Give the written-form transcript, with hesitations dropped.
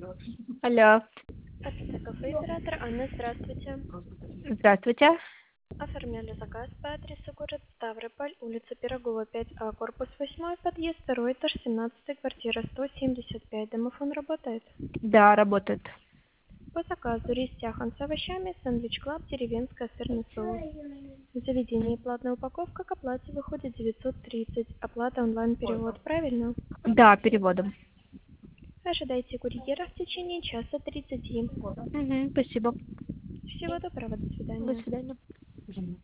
Алло, АТТ кафе оператор Анна, здравствуйте. здравствуйте. Оформляли заказ по адресу город Ставрополь, улица Пирогова, 5А, корпус 8, подъезд 2, этаж 17, квартира 175. Домофон работает. Да, работает. По заказу рис тяхан с овощами, сэндвич клаб, деревенская, сырный соус. В заведении платная упаковка, к оплате выходит 930. Оплата онлайн-перевод, правильно? Да, переводом. Ожидайте курьера в течение часа 30. Спасибо. Всего доброго, до До свидания. свидания.